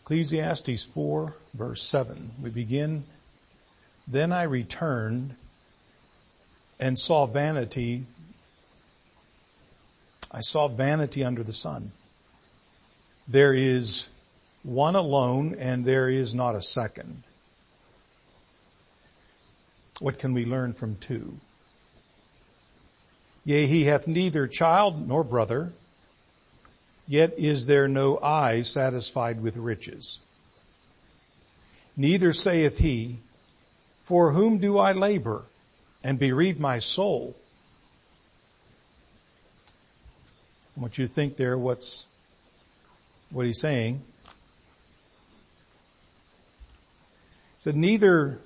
Ecclesiastes 4, verse 7. We begin, "Then I returned and saw vanity. I saw vanity under the sun. There is one alone, and there is not a second." What can we learn from two? "Yea, he hath neither child nor brother, yet is there no eye satisfied with riches. Neither saith he, For whom do I labor and bereave my soul?" I want you to think there what he's saying. He said, neither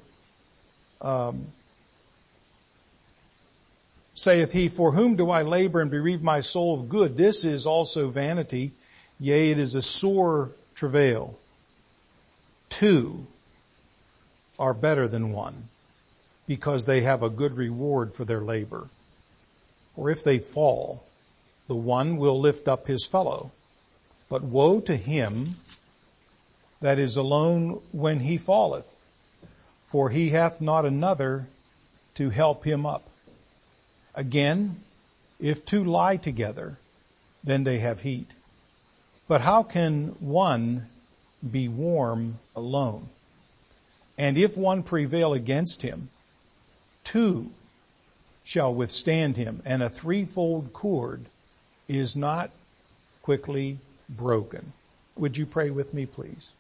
saith he, For whom do I labor and bereave my soul of good? This is also vanity. Yea, it is a sore travail. Two are better than one, because they have a good reward for their labor. For if they fall, the one will lift up his fellow. But woe to him that is alone when he falleth, for he hath not another to help him up. Again, if two lie together, then they have heat. But how can one be warm alone? And if one prevail against him, two shall withstand him, and a threefold cord is not quickly broken. Would you pray with me, please?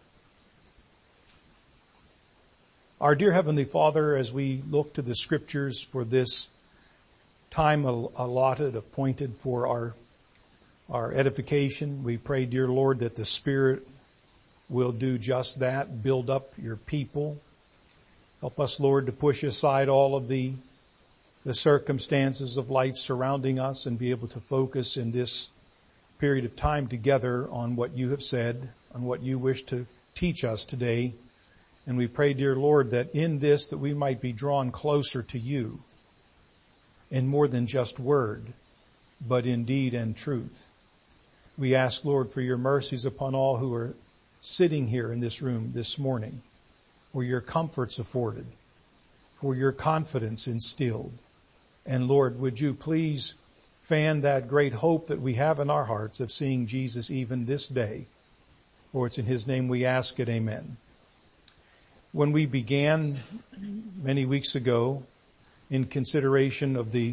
Our dear Heavenly Father, as we look to the Scriptures for this time allotted, appointed for our edification, we pray, dear Lord, that the Spirit will do just that, build up your people. Help us, Lord, to push aside all of the circumstances of life surrounding us and be able to focus in this period of time together on what you have said, on what you wish to teach us today. And we pray, dear Lord, that in this that we might be drawn closer to you in more than just word, but in deed and truth. We ask, Lord, for your mercies upon all who are sitting here in this room this morning, for your comforts afforded, for your confidence instilled. And Lord, would you please fan that great hope that we have in our hearts of seeing Jesus even this day. For it's in his name we ask it, amen. When we began many weeks ago in consideration of the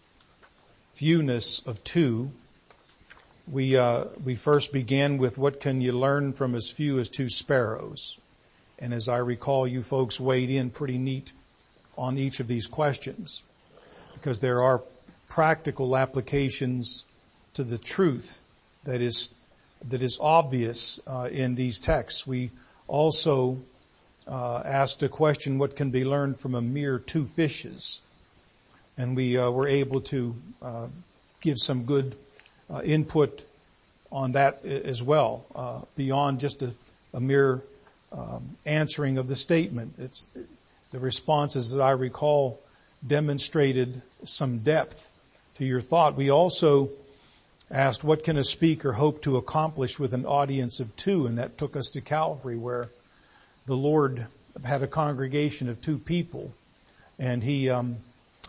fewness of two, we first began with what can you learn from as few as two sparrows. And as I recall, you folks weighed in pretty neat on each of these questions, because there are practical applications to the truth that is obvious in these texts. We also asked a question, what can be learned from a mere two fishes? And we were able to give some good input on that as well, beyond just a mere answering of the statement. It's the responses that I recall demonstrated some depth to your thought. We also asked, what can a speaker hope to accomplish with an audience of two? And that took us to Calvary, where the Lord had a congregation of two people, and he in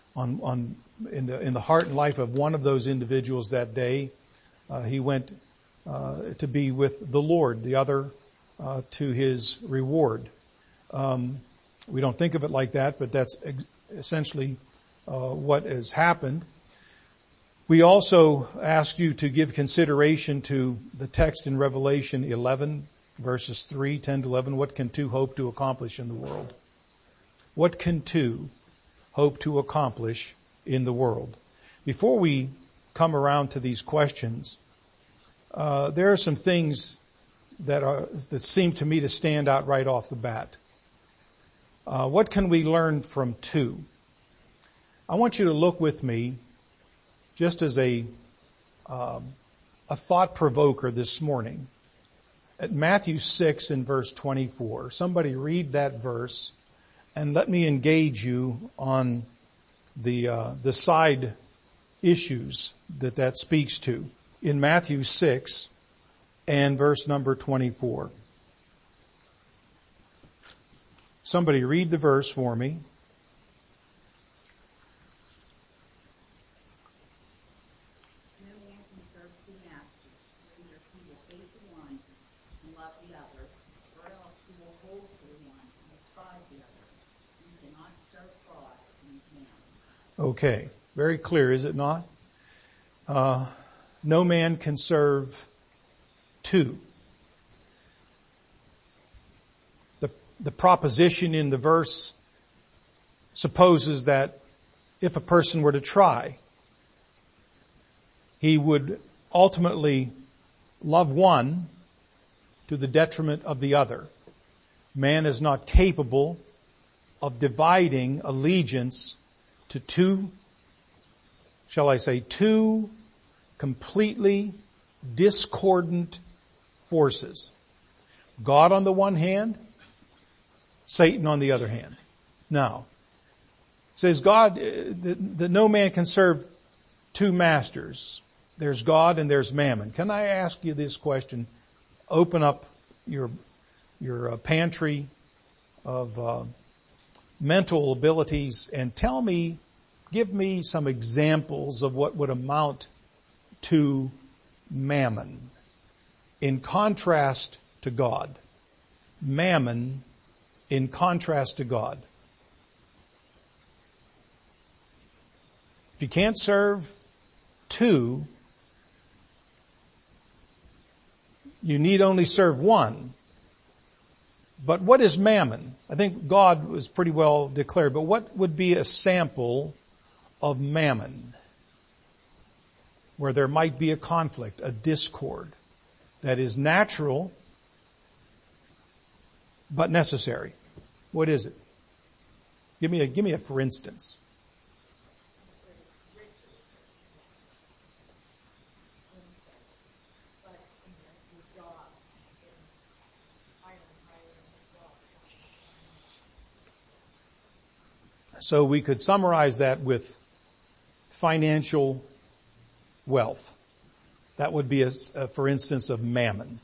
the heart and life of one of those individuals that day, he went to be with the Lord, the other to his reward. We don't think of it like that, but that's essentially what has happened. We also asked you to give consideration to the text in Revelation 11, verses 10 to 11. What can two hope to accomplish in the world? What can two hope to accomplish in the world? Before we come around to these questions, there are some things that seem to me to stand out right off the bat. What can we learn from two? I want you to look with me, just as a thought provoker this morning, at Matthew 6 and verse 24. Somebody read that verse and let me engage you on the side issues that speaks to. In Matthew 6 and verse number 24. Somebody read the verse for me. No man can serve two masters, for either he will hate the one and love the other, or else he will hold to the one and despise the other. You cannot serve God and man. Okay. Very clear, is it not? No man can serve two. The proposition in the verse supposes that if a person were to try, he would ultimately love one to the detriment of the other. Man is not capable of dividing allegiance to two completely discordant forces. God on the one hand, Satan on the other hand. Now, says God that no man can serve two masters. There's God and there's mammon. Can I ask you this question? Open up your pantry of mental abilities and give me some examples of what would amount to mammon in contrast to God. Mammon in contrast to God. If you can't serve two, you need only serve one. But what is mammon? I think God was pretty well declared, but what would be a sample of mammon where there might be a conflict, a discord that is natural but necessary? What is it? Give me a for instance. So we could summarize that with financial wealth. That would be a for instance of mammon.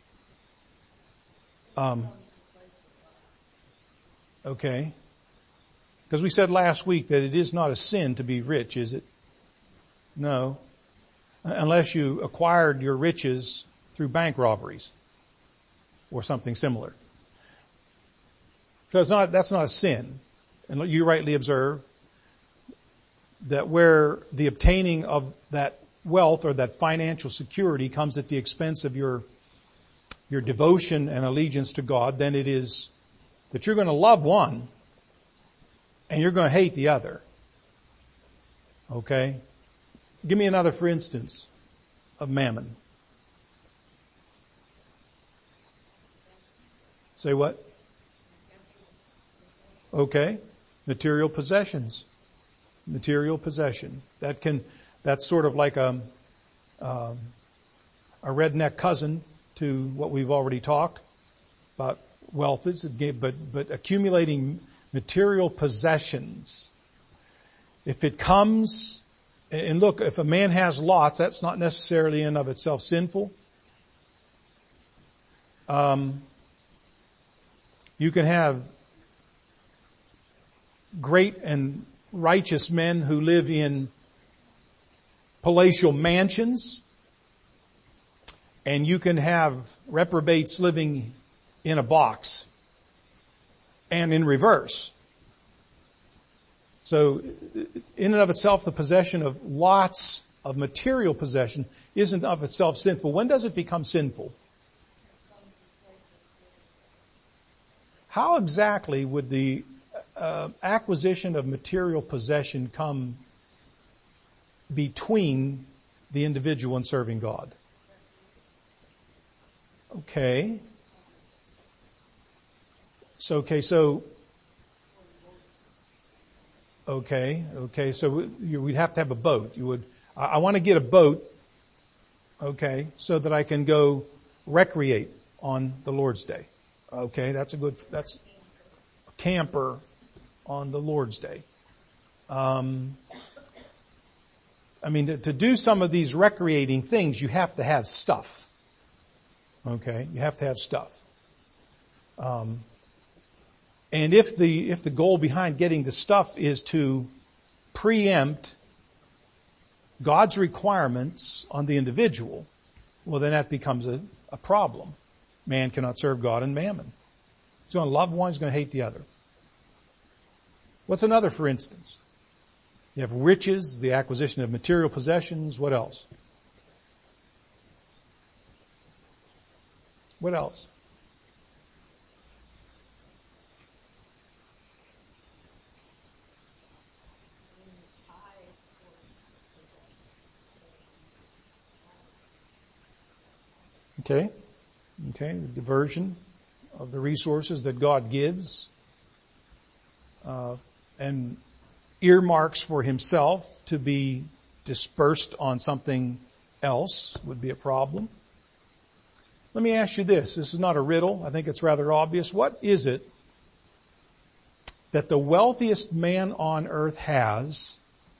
Okay. Because we said last week that it is not a sin to be rich, is it? No. Unless you acquired your riches through bank robberies or something similar. So that's not a sin. And you rightly observe that where the obtaining of that wealth or that financial security comes at the expense of your devotion and allegiance to God, then it is that you're going to love one and you're going to hate the other. Okay? Give me another for instance of mammon. Say what? Okay. Material possessions. Material possession. That's sort of like a redneck cousin to what we've already talked about wealth is, but accumulating material possessions. If it comes, and look, if a man has lots, that's not necessarily in and of itself sinful. You can have great and righteous men who live in palatial mansions, and you can have reprobates living in a box, and in reverse. So, in and of itself, the possession of lots of material possession isn't of itself sinful. When does it become sinful? How exactly would the acquisition of material possession come between the individual and serving God? Okay. So we'd have to have a boat. I want to get a boat, okay, so that I can go recreate on the Lord's Day. Okay, that's a camper on the Lord's Day. I mean, to do some of these recreating things, you have to have stuff. Okay, you have to have stuff. And if the goal behind getting the stuff is to preempt God's requirements on the individual, well, then that becomes a problem. Man cannot serve God and mammon. He's going to love one, he's going to hate the other. What's another, for instance? You have riches, the acquisition of material possessions. What else? What else? Okay, the diversion of the resources that God gives, and earmarks for himself to be dispersed on something else would be a problem. Let me ask you this. This is not a riddle. I think it's rather obvious. What is it that the wealthiest man on earth has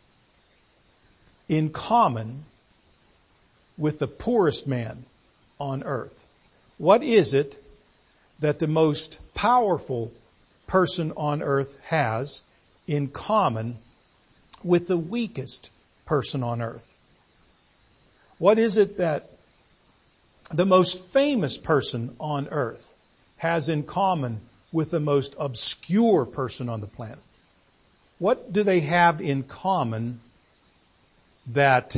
in common with the poorest man on earth? What is it that the most powerful person on earth has in common with the weakest person on earth? What is it that the most famous person on earth has in common with the most obscure person on the planet? What do they have in common that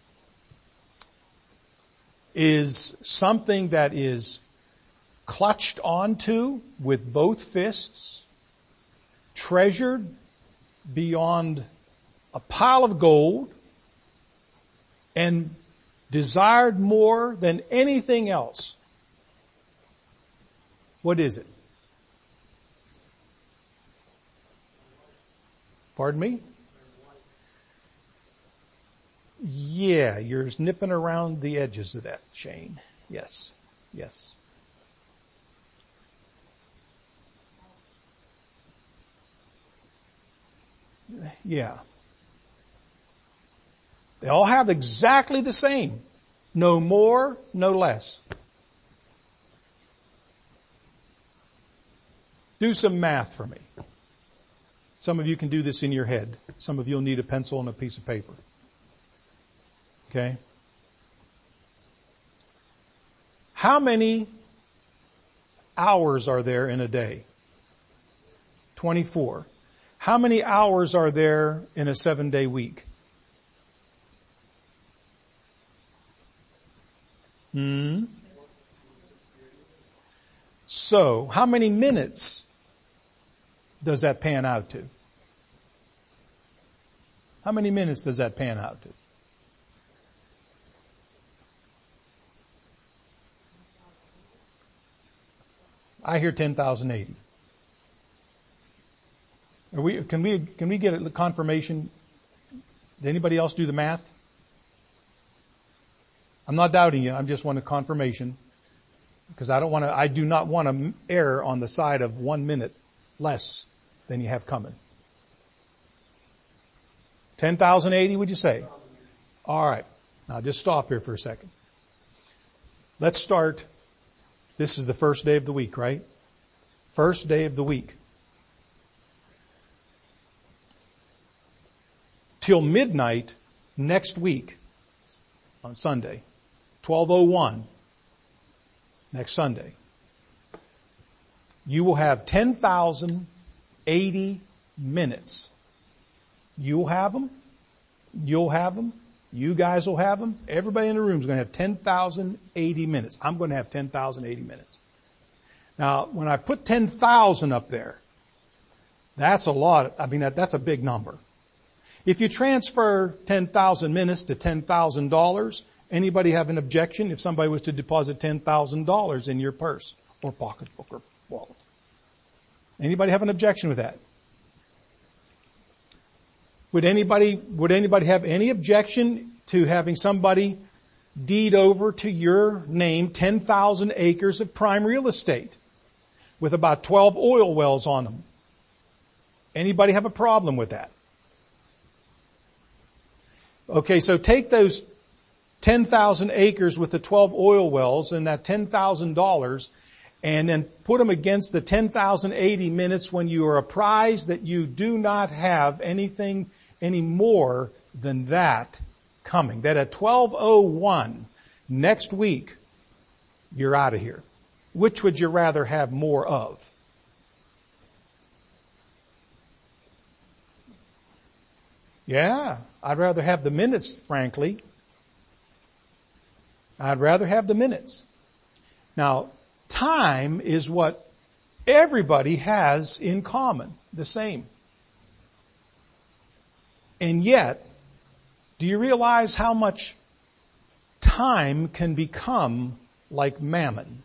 is something that is clutched onto with both fists, treasured beyond a pile of gold, and desired more than anything else? What is it? Pardon me? Yeah, you're nipping around the edges of that, Shane. Yes. Yeah. They all have exactly the same. No more, no less. Do some math for me. Some of you can do this in your head. Some of you will need a pencil and a piece of paper. Okay? How many hours are there in a day? 24. How many hours are there in a 7-day week? So, how many minutes does that pan out to? How many minutes does that pan out to? I hear 10,080. Can we get a confirmation? Did anybody else do the math? I'm not doubting you. I just want a confirmation, because I do not want to err on the side of 1 minute less than you have coming. 10,080, would you say? All right. Now just stop here for a second. Let's start. This is the first day of the week, right? First day of the week. Till midnight next week on Sunday, 12:01 next Sunday, you will have 10,080 minutes. You'll have them. You'll have them. You guys will have them. Everybody in the room is going to have 10,080 minutes. I'm going to have 10,080 minutes. Now, when I put 10,000 up there, that's a lot. I mean, that's a big number. If you transfer 10,000 minutes to $10,000, anybody have an objection if somebody was to deposit $10,000 in your purse or pocketbook or wallet? Anybody have an objection with that? Would anybody have any objection to having somebody deed over to your name 10,000 acres of prime real estate with about 12 oil wells on them? Anybody have a problem with that? Okay, so take those 10,000 acres with the 12 oil wells and that $10,000 and then put them against the 10,080 minutes when you are apprised that you do not have anything any more than that coming. That at 12:01 next week, you're out of here. Which would you rather have more of? Yeah, I'd rather have the minutes, frankly. I'd rather have the minutes. Now, time is what everybody has in common, the same. And yet, do you realize how much time can become like mammon?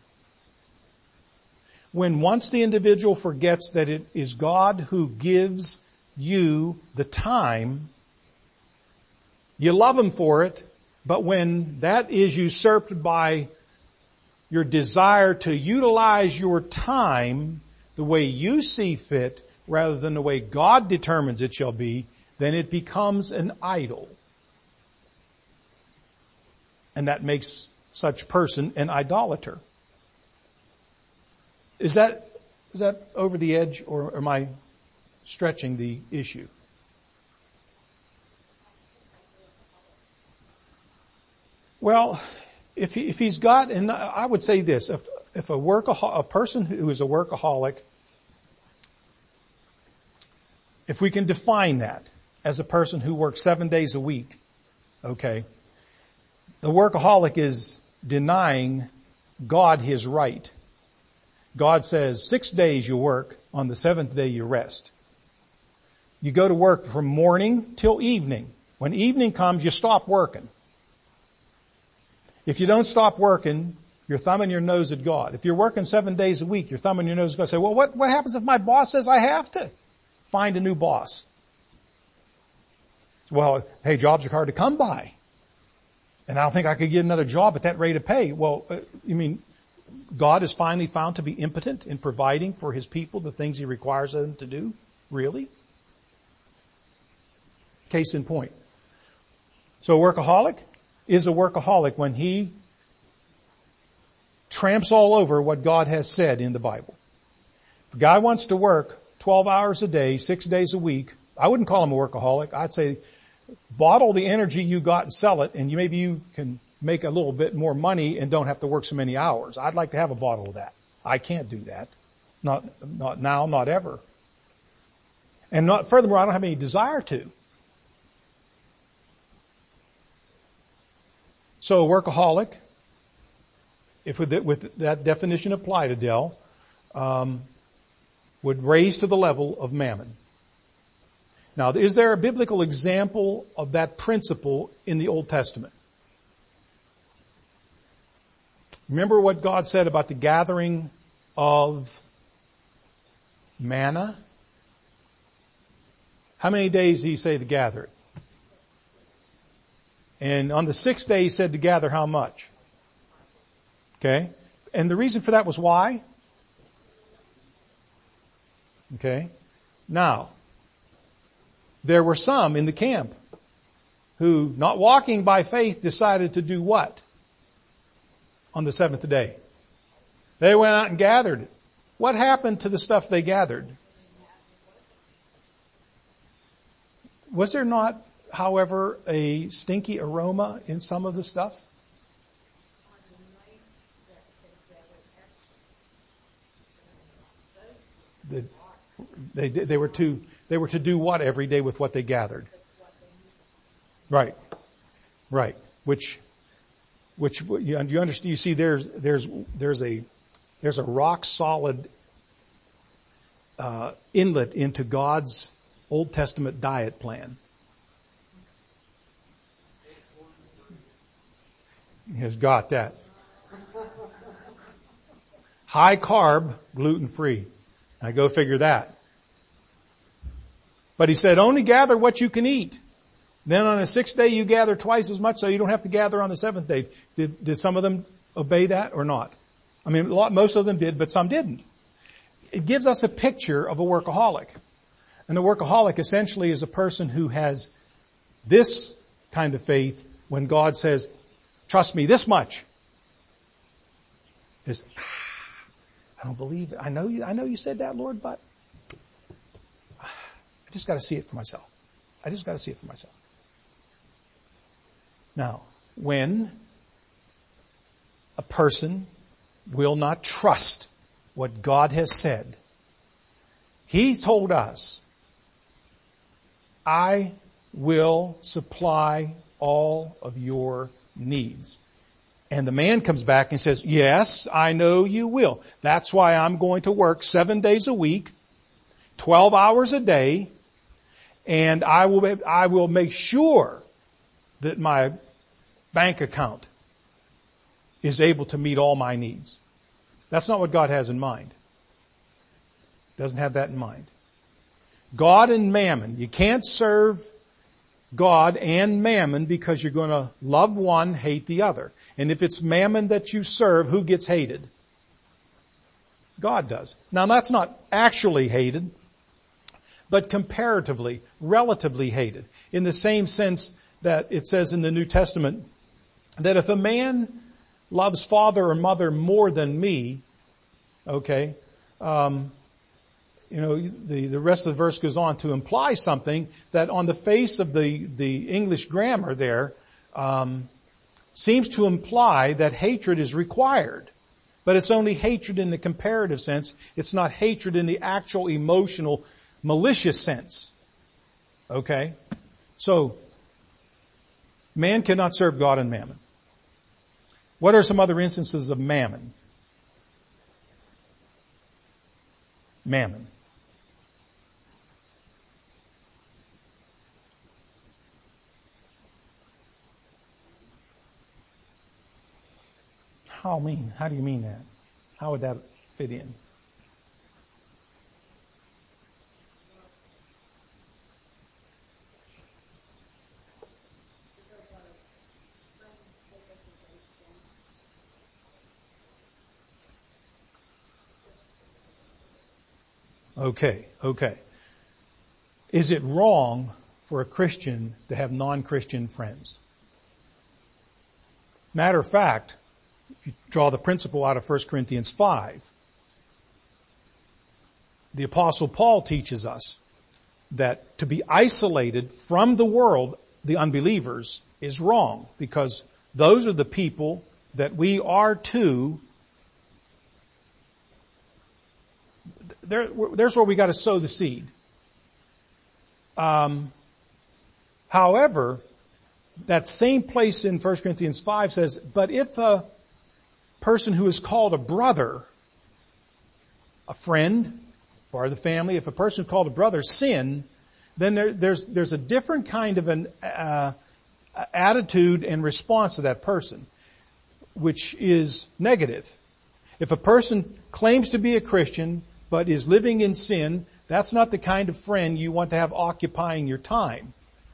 When once the individual forgets that it is God who gives you the time, you love Him for it, but when that is usurped by your desire to utilize your time the way you see fit rather than the way God determines it shall be, then it becomes an idol. And that makes such person an idolater. Is that over the edge, or am I stretching the issue? Well, if he's got, and I would say this, if a person who is a workaholic, if we can define that as a person who works 7 days a week, okay, the workaholic is denying God His right. God says 6 days you work, on the seventh day you rest. You go to work from morning till evening. When evening comes, you stop working. If you don't stop working, you're thumbing your nose at God. If you're working 7 days a week, you're thumbing your nose at God. Say, well, what happens if my boss says I have to find a new boss? Well, hey, jobs are hard to come by. And I don't think I could get another job at that rate of pay. Well, you mean God is finally found to be impotent in providing for His people the things He requires them to do? Really? Case in point. So a workaholic is a workaholic when he tramps all over what God has said in the Bible. If a guy wants to work 12 hours a day, 6 days a week, I wouldn't call him a workaholic. I'd say bottle the energy you got and sell it, and maybe you can make a little bit more money and don't have to work so many hours. I'd like to have a bottle of that. I can't do that. Not now, not ever. And furthermore, I don't have any desire to. So a workaholic, if with that definition applied, Adele, would raise to the level of mammon. Now, is there a biblical example of that principle in the Old Testament? Remember what God said about the gathering of manna? How many days did He say to gather it? And on the sixth day He said to gather how much? Okay. And the reason for that was why? Okay. Now, there were some in the camp who, not walking by faith, decided to do what? On the seventh day. They went out and gathered it. What happened to the stuff they gathered? Was there not, however, a stinky aroma in some of the stuff? They were to do what every day with what they gathered? Right. Right. Which you understand, you see there's a rock solid inlet into God's Old Testament diet plan. He has got that. High carb, gluten free. Now go figure that. But He said only gather what you can eat. Then on the sixth day you gather twice as much so you don't have to gather on the seventh day. Did some of them obey that or not? I mean, most of them did, but some didn't. It gives us a picture of a workaholic. And a workaholic essentially is a person who has this kind of faith when God says, trust me this much. I don't believe it. I know you said that, Lord, but I just got to see it for myself. I just got to see it for myself. Now, when a person will not trust what God has said, He's told us, I will supply all of your needs. And the man comes back and says, yes, I know you will. That's why I'm going to work 7 days a week, 12 hours a day, and I will make sure that my bank account is able to meet all my needs. That's not what God has in mind. Doesn't have that in mind. God and mammon. You can't serve God and mammon because you're going to love one, hate the other. And if it's mammon that you serve, who gets hated? God does. Now that's not actually hated, but comparatively, relatively hated. In the same sense that it says in the New Testament that if a man loves father or mother more than me, okay, the rest of the verse goes on to imply something that on the face of the English grammar there, seems to imply that hatred is required. But it's only hatred in the comparative sense. It's not hatred in the actual emotional, malicious sense. Okay? So, man cannot serve God and mammon. What are some other instances of mammon? Mammon. How do you mean that? How would that fit in? Okay. Is it wrong for a Christian to have non-Christian friends? Matter of fact, if you draw the principle out of 1 Corinthians 5, the Apostle Paul teaches us that to be isolated from the world, the unbelievers, is wrong, because those are the people that we are to. There's where we got to sow the seed. However, that same place in 1 Corinthians 5 says, but if a person who is called a brother, a friend, part of the family, if a person called a brother sin, then there's a different kind of an attitude and response to that person, which is negative. If a person claims to be a Christian but is living in sin, that's not the kind of friend you want to have occupying your time.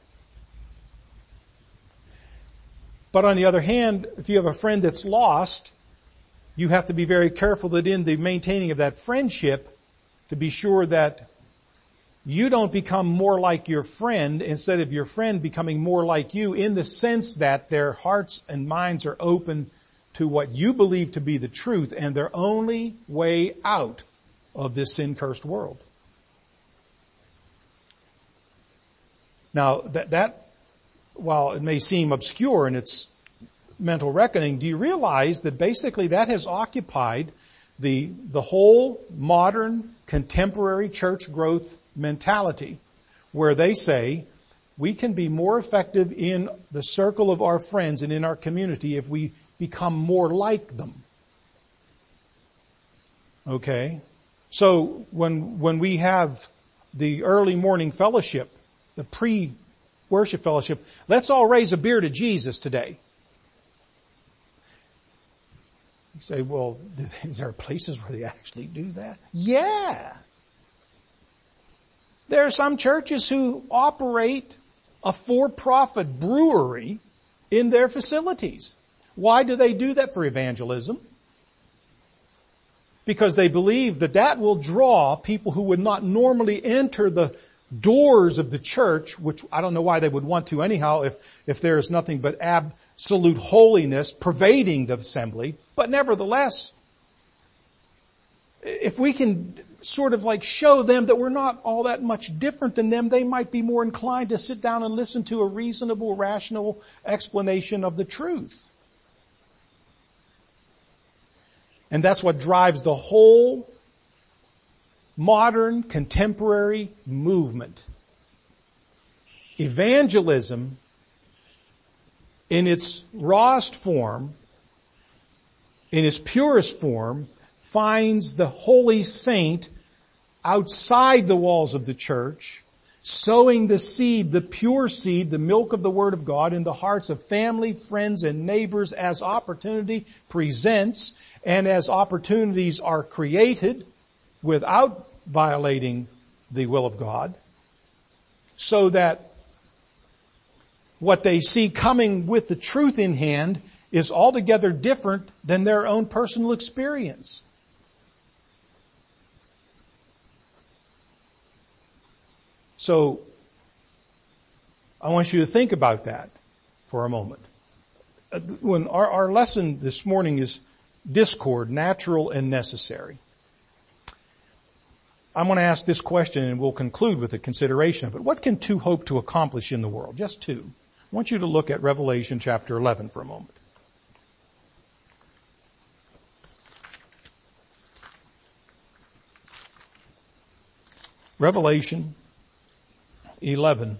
But on the other hand, if you have a friend that's lost, you have to be very careful that in the maintaining of that friendship, to be sure that you don't become more like your friend instead of your friend becoming more like you, in the sense that their hearts and minds are open to what you believe to be the truth and their only way out of this sin-cursed world. Now, that while it may seem obscure in its mental reckoning, do you realize that basically that has occupied the whole modern contemporary church growth mentality, where they say we can be more effective in the circle of our friends and in our community if we become more like them. Okay? So when we have the early morning fellowship, the pre-worship fellowship, let's all raise a beer to Jesus today. You say, well, is there places where they actually do that? Yeah. There are some churches who operate a for-profit brewery in their facilities. Why do they do that? For evangelism. Because they believe that will draw people who would not normally enter the doors of the church, which I don't know why they would want to anyhow if there is nothing but absolute holiness pervading the assembly. But nevertheless, if we can sort of like show them that we're not all that much different than them, they might be more inclined to sit down and listen to a reasonable, rational explanation of the truth. And that's what drives the whole modern, contemporary movement. Evangelism, in its rawest form, in its purest form, finds the holy saint outside the walls of the church, sowing the seed, the pure seed, the milk of the Word of God in the hearts of family, friends, and neighbors as opportunity presents and as opportunities are created without violating the will of God, so that what they see coming with the truth in hand is altogether different than their own personal experience. So, I want you to think about that for a moment. When our lesson this morning is discord, natural and necessary. I'm going to ask this question and we'll conclude with a consideration of it. What can two hope to accomplish in the world? Just two. I want you to look at Revelation chapter 11 for a moment. Revelation 11.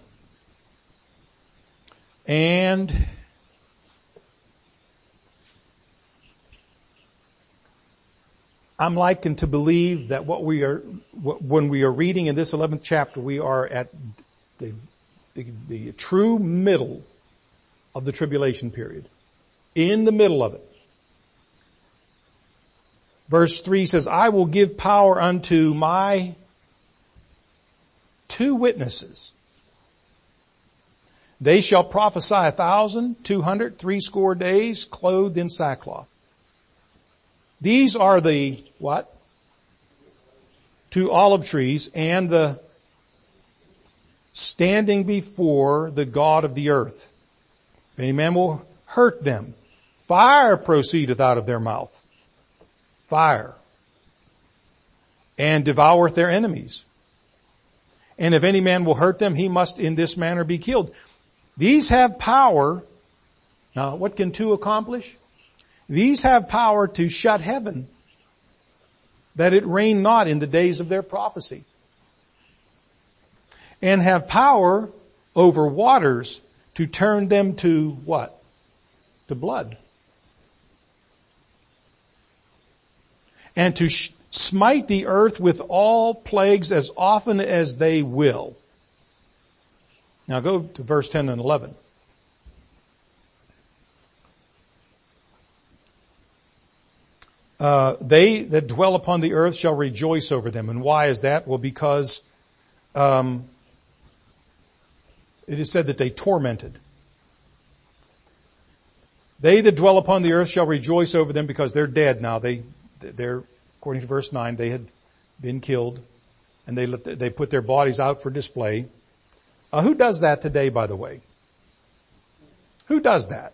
And I'm likened to believe that when we are reading in this 11th chapter, we are at the true middle of the tribulation period. In the middle of it. Verse 3 says, I will give power unto my 2 witnesses. They shall prophesy 1,260 days, clothed in sackcloth. These are the, what? 2 olive trees and the standing before the God of the earth. If any man will hurt them, fire proceedeth out of their mouth. Fire. And devoureth their enemies. And if any man will hurt them, he must in this manner be killed. These have power. Now, what can 2 accomplish? These have power to shut heaven, that it rain not in the days of their prophecy. And have power over waters to turn them to what? To blood. And to smite the earth with all plagues as often as they will. Now go to verse 10 and 11. They that dwell upon the earth shall rejoice over them. And why is that? Well, because it is said that they tormented. They that dwell upon the earth shall rejoice over them because they're dead now. They're according to verse 9, they had been killed and they put their bodies out for display. Who does that today, by the way? Who does that?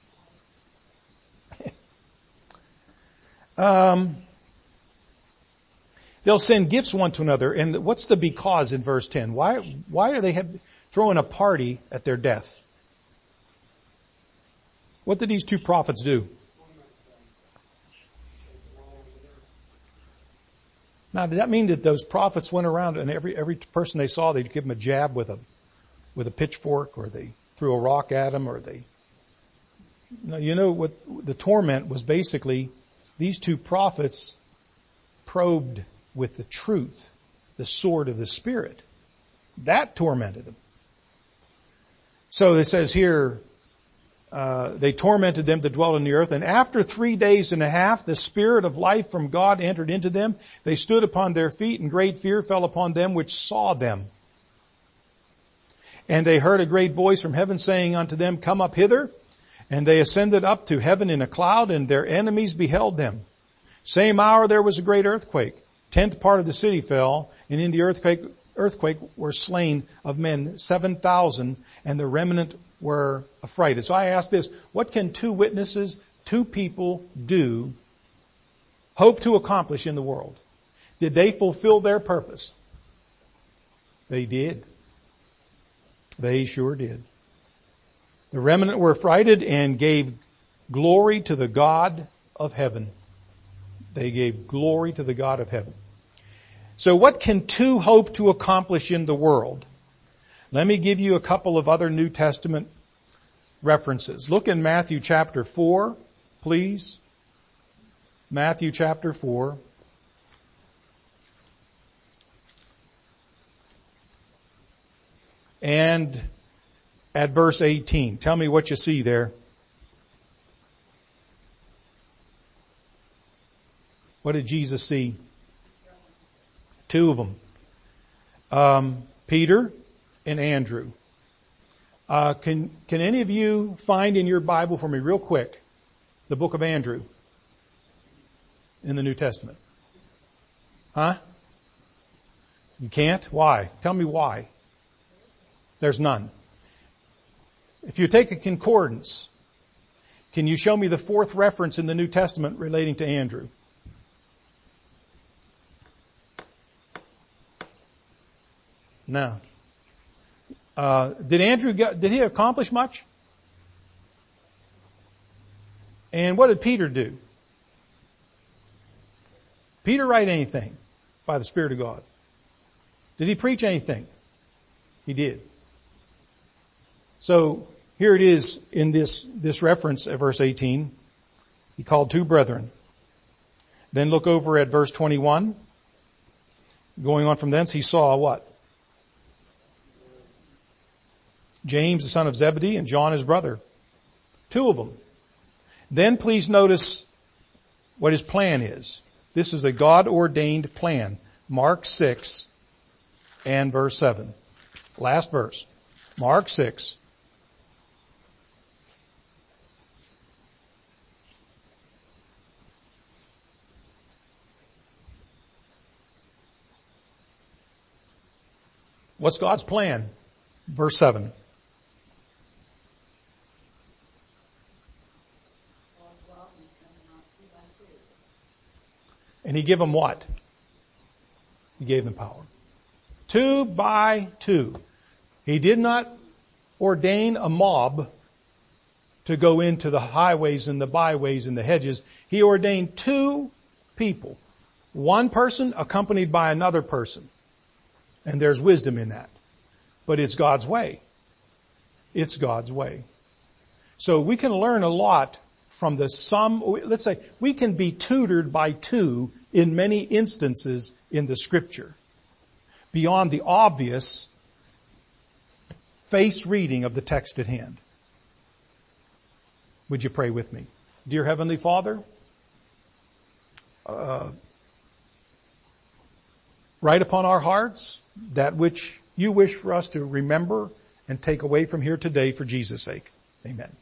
They'll send gifts one to another. And what's the because in verse 10? Why are they throwing a party at their death? What did these 2 prophets do? Now, does that mean that those prophets went around and every person they saw, they'd give them a jab with a pitchfork, or they threw a rock at them, or they... No, you know what the torment was basically, these 2 prophets probed with the truth, the sword of the Spirit. That tormented them. So it says here, they tormented them that dwelt in the earth, and after 3 days and a half, the Spirit of life from God entered into them. They stood upon their feet, and great fear fell upon them which saw them. And they heard a great voice from heaven saying unto them, Come up hither. And they ascended up to heaven in a cloud, and their enemies beheld them. Same hour there was a great earthquake. 10th part of the city fell, and in the earthquake were slain of men 7,000, and the remnant were affrighted. So I ask this, what can 2 witnesses, 2 people do, hope to accomplish in the world? Did they fulfill their purpose? They did. They sure did. The remnant were affrighted and gave glory to the God of heaven. They gave glory to the God of heaven. So what can two hope to accomplish in the world? Let me give you a couple of other New Testament references. Look in Matthew chapter 4, please. Matthew chapter 4. And at verse 18. Tell me what you see there. What did Jesus see? Two of them. Peter and Andrew. Can any of you find in your Bible for me real quick the book of Andrew in the New Testament? Huh? You can't? Why? Tell me why. There's none. If you take a concordance, can you show me the fourth reference in the New Testament relating to Andrew? No. Did he accomplish much? And what did Peter do? Peter write anything by the Spirit of God? Did he preach anything? He did. So here it is in this reference at verse 18. He called two brethren. Then look over at verse 21. Going on from thence, he saw what? James, the son of Zebedee, and John, his brother. Two of them. Then please notice what his plan is. This is a God-ordained plan. Mark 6 and verse 7. Last verse. Mark 6. What's God's plan? Verse 7. And he gave them what? He gave them power. 2 by 2. He did not ordain a mob to go into the highways and the byways and the hedges. He ordained 2 people. One person accompanied by another person. And there's wisdom in that. But it's God's way. It's God's way. So we can learn a lot from let's say, we can be tutored by 2 in many instances in the Scripture, beyond the obvious face reading of the text at hand. Would you pray with me? Dear Heavenly Father, write upon our hearts that which you wish for us to remember and take away from here today for Jesus' sake. Amen.